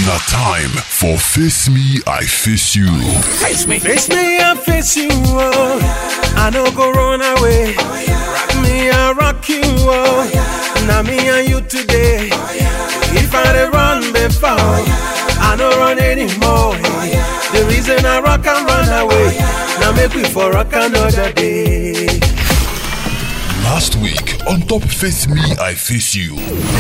Now time for Face Me, I Face You. Face me, I face you. Oh. I don't go run away. Rock me, I rock you. Oh. Now me and you today. If I dey run before, I don't run anymore. The reason I rock and run away. Now make we for rock another day. Last week on Top Face Me, I Face You.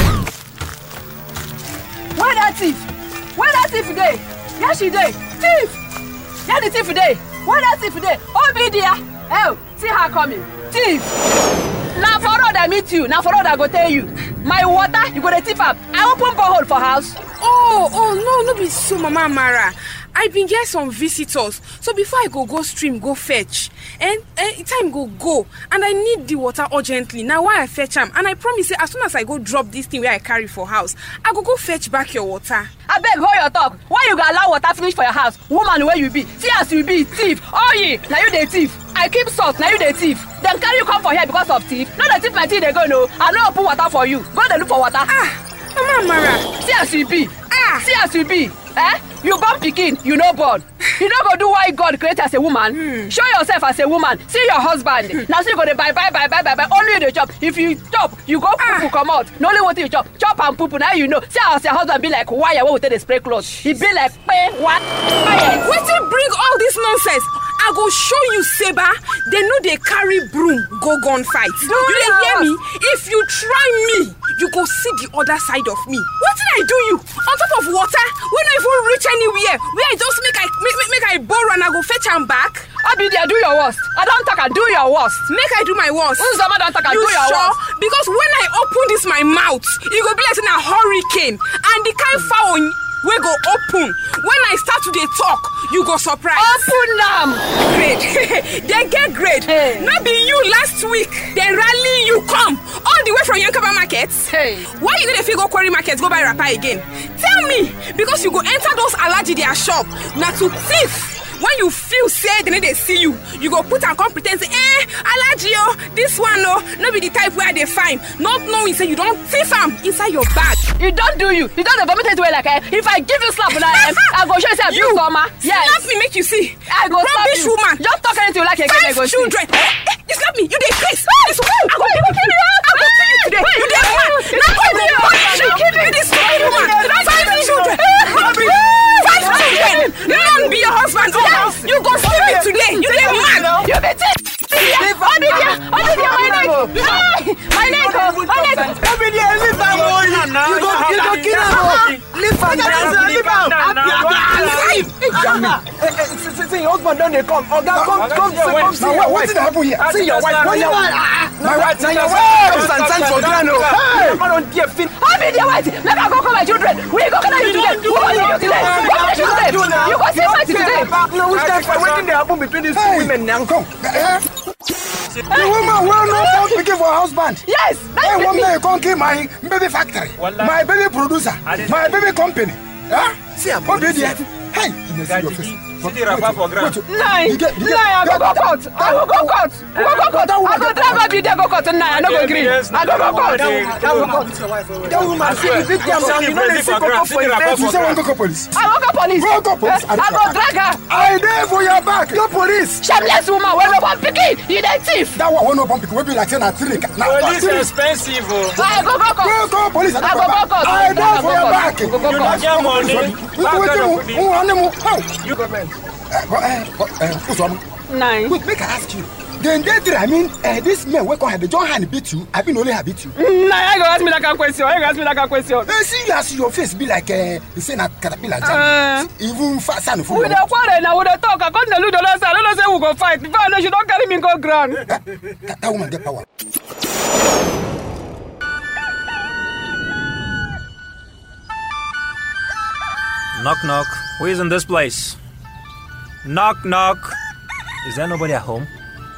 Where that thief? Where that thief today? Yes, she dey. Thief! Where the thief today? Where that thief today? Oh, be there. Oh, see her coming. Thief! Now for road I meet you. Now for road I go tell you. My water, you go to thief up. I open borehole for house. Oh, no be so, Mama Amara. I been get some visitors. So before I go stream, go fetch. And time go. And I need the water urgently. Now why I fetch am? And I promise you, as soon as I go drop this thing where I carry for house, I go fetch back your water. I beg, hold your talk. Why you go allow water finish for your house? Woman, where you be? See as you be, thief. Oh, yeah, now you the thief. I keep salt, now you the thief. Then carry you come for here because of thief? No, the thief my thief they go, no. I no open water for you. Go there look for water. Mama Amara. See as you be. See as you be. You born pikin, you no born. You no go do why God create as a woman. Show yourself as a woman. See your husband. Now see you go to buy. Only you the chop. If you chop, you go poo come out. No only what you chop and poo. Now you know. See as your husband be like wire when we take the spray clothes. He be like what? Wait till bring all this nonsense. I go show you, Seba. They know they carry broom go gun fight. You dey hear me? If you try me, you go see the other side of me. What did I do you? On top of water, we not even reach anywhere. Where I just make I borrow and I go fetch am back. Abidia, do your worst. I don't talk and do your worst. Make I do my worst. Uzama don't talk and do your worst. Because when I open this my mouth, it go be like a hurricane. And the kind foul we go open. When I start to dey talk, you go surprise. Open them. Great. They get great. Hey. Not be you last week. They rally you come all the way from Yankaba Market. Hey. Why you need to go quarry market, go buy rapper again? Tell me. Because you go enter those allergy their shop. Now to thief. When you feel sad, then they see you. You go put and come pretend say, allergy, this one, no be the type where they find. Not knowing, say you don't thief them inside your bag. You don't do you. You don't vomit it away like if I give you slap, I go show you you summer. Yes. Slap me, make you see. I go slap you. Woman. Just talk anything you like again. I go children. You slap me. You dey crazy. I go kill you today. You dey mad. Now I go punish you. You dey stupid woman. 5 children. Robbery. 5 children. None be your husband. You go see me today. You dey mad. You be Obidia, my neck. My neck. Obidia, leave that boy. You go kill him. Leave him. See your husband don't they come. Come. Now what did happen here? See your wife. My wife. Now your wife. Stand for Grano. Hey, I don't get fin. Obidia, wait. Let me go call my children. We go call you today. What will you today? You go see fight today. No, which time for waiting they happen between these two women now. Come. The woman will not come to give her husband. Yes. Hey, one day you can't kill my baby factory, my baby producer, my baby company. See, what did you have? Hey, I go court. I go drive up you there go court tonight. I no go agree. I go court. That woman see the big damn son. You know they say go for your face. You say want to go police. I go police. Go police. I go drag her. I there for your back. Go police. Shameless woman. When no one picking, you dey thief. That one no one picking. We be like saying a trick. Police expensive. I go court. Go police. I go court. I there for your back. You don't get money. You government. Nine. Wait, make I ask you. Then I mean, this man we can have the John hand beat you. I been only have beat you. Nah, I go ask me like a question. See, as your face be like you say na caterpillar jam. Even fast and full. We dey quarrel now. We dey talk. I come to look the last time. I don't say we go fight. If I know she don't carry me go ground. That woman get power. Knock, knock. Who is in this place? Knock, knock. Is there nobody at home?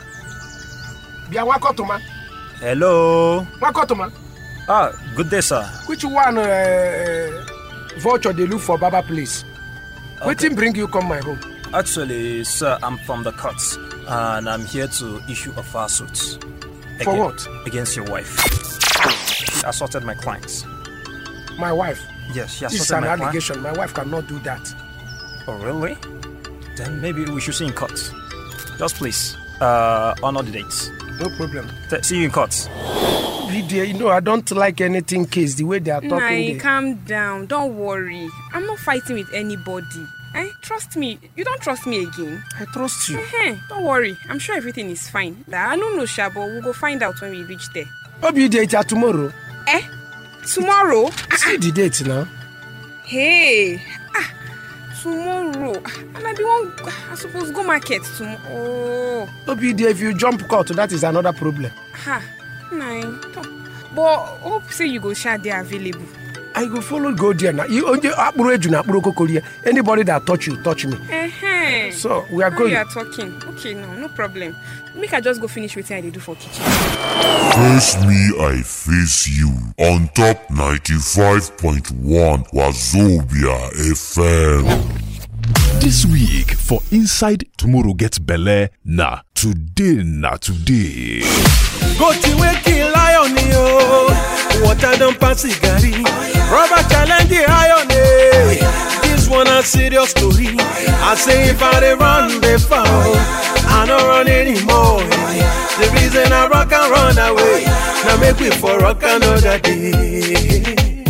Hello. Good day, sir. Which one voucher they look for Baba place? Okay. What bring you come my home? Actually, sir, I'm from the courts and I'm here to issue a file suit. For what? Against your wife. She assaulted my clients. My wife. Yes, she has This is sorted an my plan. allegation. My wife cannot do that. Oh, really? Then maybe we should see in court. Just please, honor the dates. No problem. See you in court. Lydia, you know I don't like anything case the way they are talking. Calm down. Don't worry. I'm not fighting with anybody. Trust me. You don't trust me again. I trust you. Don't worry. I'm sure everything is fine. I don't know, Shabo. We'll go find out when we reach there. What will you date tomorrow? Tomorrow? See the date now. Hey. Tomorrow. And I suppose go market tomorrow. If you jump court, that is another problem. But hope say you go share there available. I go follow go there now. Anybody that touch you, touch me. So we are going. You are talking. Okay, no problem. Make I just go finish what I do for kitchen. Face me, I face you. On top 95.1 Wazobia FM. This week for Inside Tomorrow Gets Belle. Today. Go to wake kill lion, yo. Water don't pass Gary. Rubber challenge the iron. This one a serious story. I say if I run, they fall. I don't run anymore. The reason I rock and run away. Now make me for rock another day.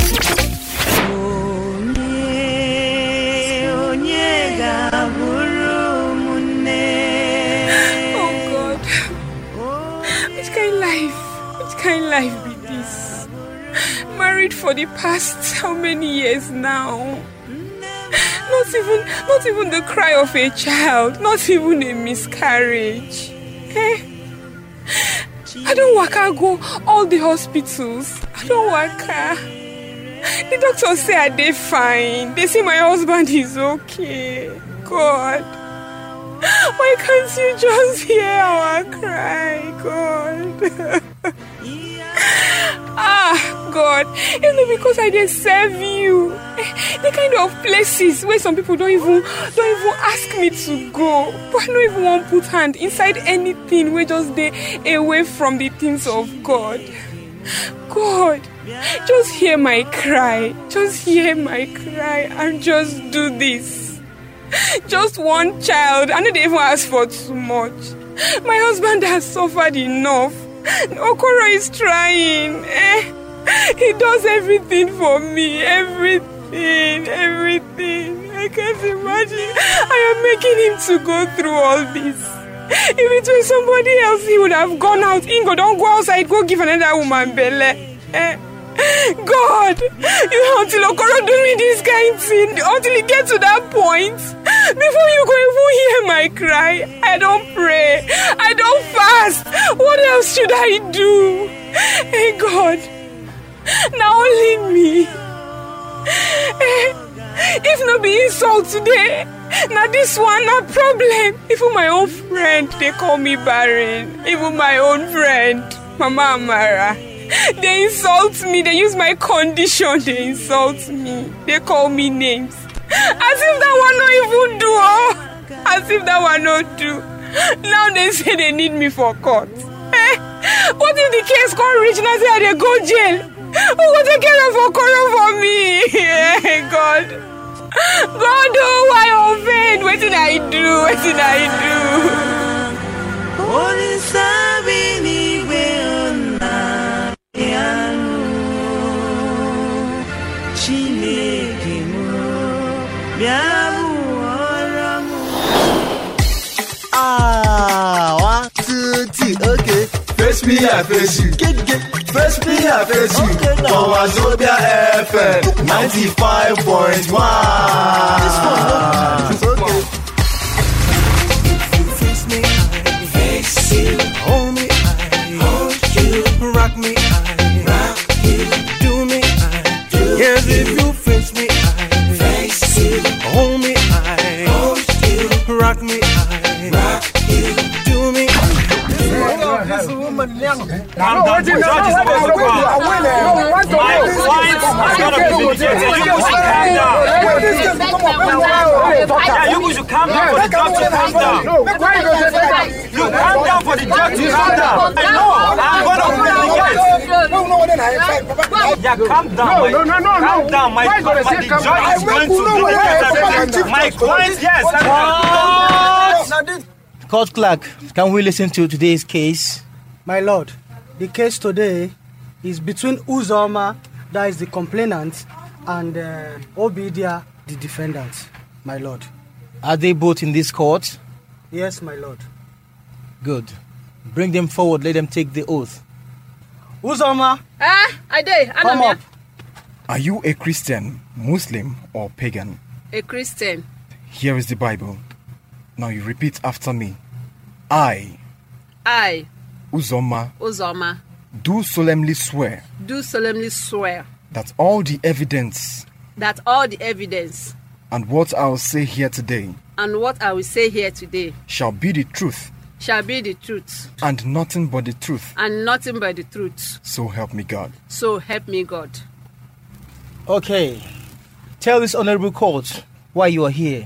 Which kind life be this? Married for the past how many years now? Not even the cry of a child, not even a miscarriage. I don't waka go all the hospitals. I don't waka. The doctors say I dey fine. They say my husband is okay. God, why can't you just hear our cry, God? God, because I dey serve you. The kind of places where some people don't even ask me to go, but I don't even want to put hand inside anything where just dey away from the things of God. God, just hear my cry. Just hear my cry and just do this. Just one child. I don't even ask for too much. My husband has suffered enough. Okoro is trying. He does everything for me. Everything. I can't imagine. I am making him to go through all this. If it was somebody else, he would have gone out. Ingo, don't go outside. Go give another woman belle. God, until Okoro do me this kind of thing, until he gets to that point, before you go even hear my cry, I don't pray, I don't fast. What else should I do? Hey God, now only me. If no be insult today, now this one not problem. Even my own friend, they call me barren. Even my own friend, Mama Amara, they insult me. They use my condition. They insult me. They call me names. As if that one not even do. As if that one not do. Now they say they need me for court. What if the case can't reach? Now say they go jail. Who will take care of Okoro for me? God, oh, why offend? What did I do? One, two, three, okay. Face me, I face you. Face me, I face you. For Wazobia FM 95.1. This one, okay. Face me, I face you. Hold me, I hold you. Rock me, I rock you. Do me, I do. Yes, if you face me, I face you. Hold me, I hold you. Rock me, I rock you. Do me, This woman young. Calm down. Judge is supposed to calm. My client has got to be vindicated. You should calm down. Yeah, you should calm down for the judge to calm down. You calm down for the judge to calm down. I know. I'm going to open the gate. Yeah, calm down. No. Calm down, my Why friend. gonna say The calm judge down? is going to do my client, yes. Court clerk, can we listen to today's case? My lord, the case today is between Uzoma, that is the complainant, and Obidia, the defendant, my lord. Are they both in this court? Yes, my lord. Good. Bring them forward, let them take the oath. Uzoma, I did. come up. Are you a Christian, Muslim, or pagan? A Christian. Here is the Bible. Now you repeat after me. I, Uzoma, do solemnly swear do solemnly swear that all the evidence that all the evidence and what I will say here today and what I will say here today shall be the truth shall be the truth and nothing but the truth. and nothing but the truth. So help me God. So help me God. Okay. Tell this honorable court why you are here.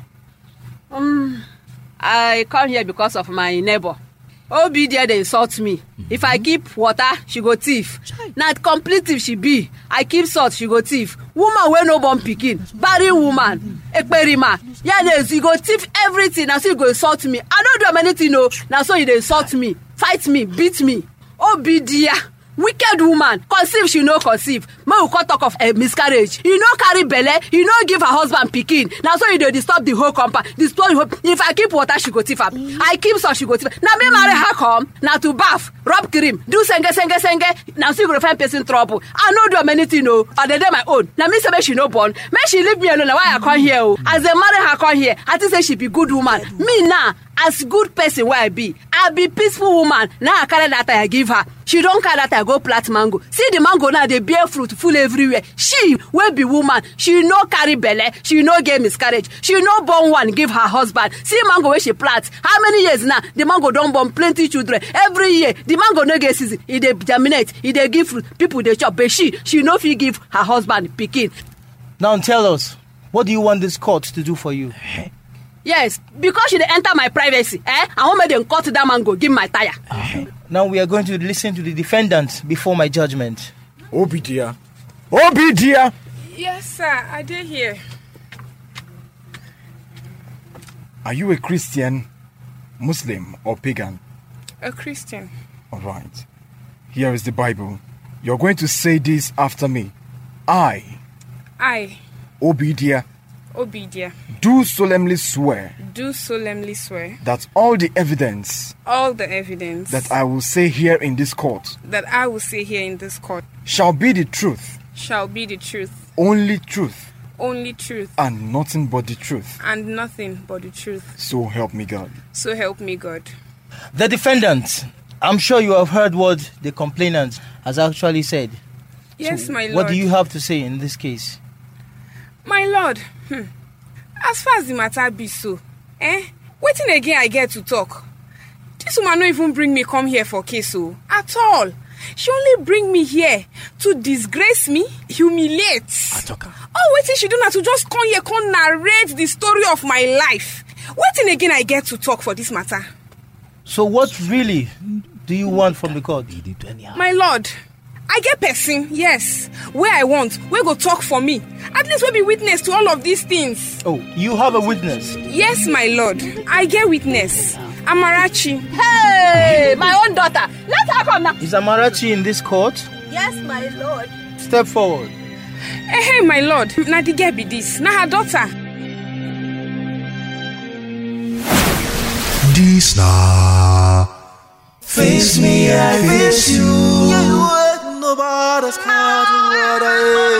I come here because of my neighbor. Obidia, they insult me. If I keep water, she go thief. Not complete thief she be. I keep salt, she go thief. Woman wey no born pikin, barren woman, ekperima. Yeah, you go thief everything. Now so you go insult me. I don't do anything, no. Now so you dey insult me, fight me, beat me. Obidia, wicked woman, conceive she no conceive. May we come talk of a miscarriage. You no carry belle, you no give her husband pikin. Now so you dey disturb the whole compound. Disturb the whole. If I keep water, she go thief am. I keep salt, she go thief. Now me marry her come. Now to bath, rub cream, do senge. Now so you go find person trouble. I no do anything, no. I dey my own. Now me say make she no born. Make she leave me alone. Now why I come here? Oh, as they marry her come here, I think say she be good woman. Me now, as good person where I be peaceful woman. Now I carry that I give her. She don't carry that I go plant mango. See the mango now, they bear fruit full everywhere. She will be woman. She no carry belle. She no get miscarriage. She no born one give her husband. See mango where she plants. How many years now? The mango don't born plenty children. Every year, the mango no get season. It dey germinate. It dey give fruit. People they chop. But she no fit give her husband pikin. Now tell us, what do you want this court to do for you? Yes, because she dey enter my privacy. I want me them cut that mango, give my tire. Now we are going to listen to the defendant before my judgment. Obidia. Yes, sir. I did hear. Are you a Christian, Muslim, or pagan? A Christian. All right. Here is the Bible. You're going to say this after me. I, Obidia, do solemnly swear that all the evidence that I will say here in this court shall be the truth, only truth, and nothing but the truth. So help me God. The defendant, I'm sure you have heard what the complainant has actually said. Yes, So my lord. what do you have to say in this case? My lord, as far as the matter be so, waiting again I get to talk. This woman no even bring me come here for case at all. She only bring me here to disgrace me, humiliate. Oh, waiting she do not to just come here, come narrate the story of my life. Waiting again I get to talk for this matter. So what really do you want from the court? My lord, I get person, yes, where I want, where go talk for me. At least we be witness to all of these things. Oh, you have a witness? Yes, my lord, I get witness. Amarachi. Hey, my own daughter. Let her come now. Is Amarachi in this court? Yes, my lord. Step forward. Hey, my lord, na the girl be this, na her daughter. This now. Face me, I face you. Nobody's caught what I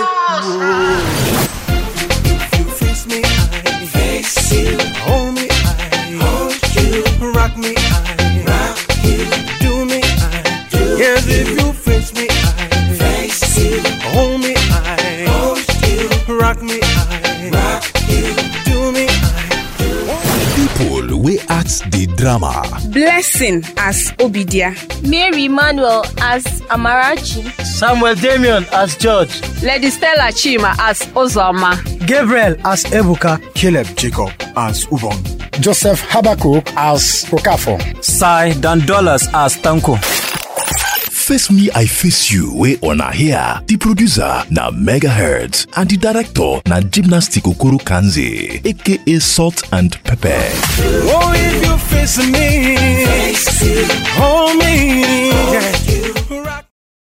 If you face me, I face you. Hold me, I hold you. Rock me, I rock you. Do me, I do. Yes, if you face me, I face you. Hold me, I hold you. Rock me, I rock you. Do me, I do. People, we act the drama. Blessing as Obidia. Mary Emmanuel as Amarachi. Samuel Damien as judge. Lady Stella Chima as Uzoma. Gabriel as Ebuka. Caleb Jacob as Ubon. Joseph Habakkuk as Okafo. Sai Dandolas as Tanko. Face Me I Face You wey una hear. The producer na Megahertz and the director na Gymnastic Okoro Kanze aka Salt and Pepper. Oh, if you face me, hold me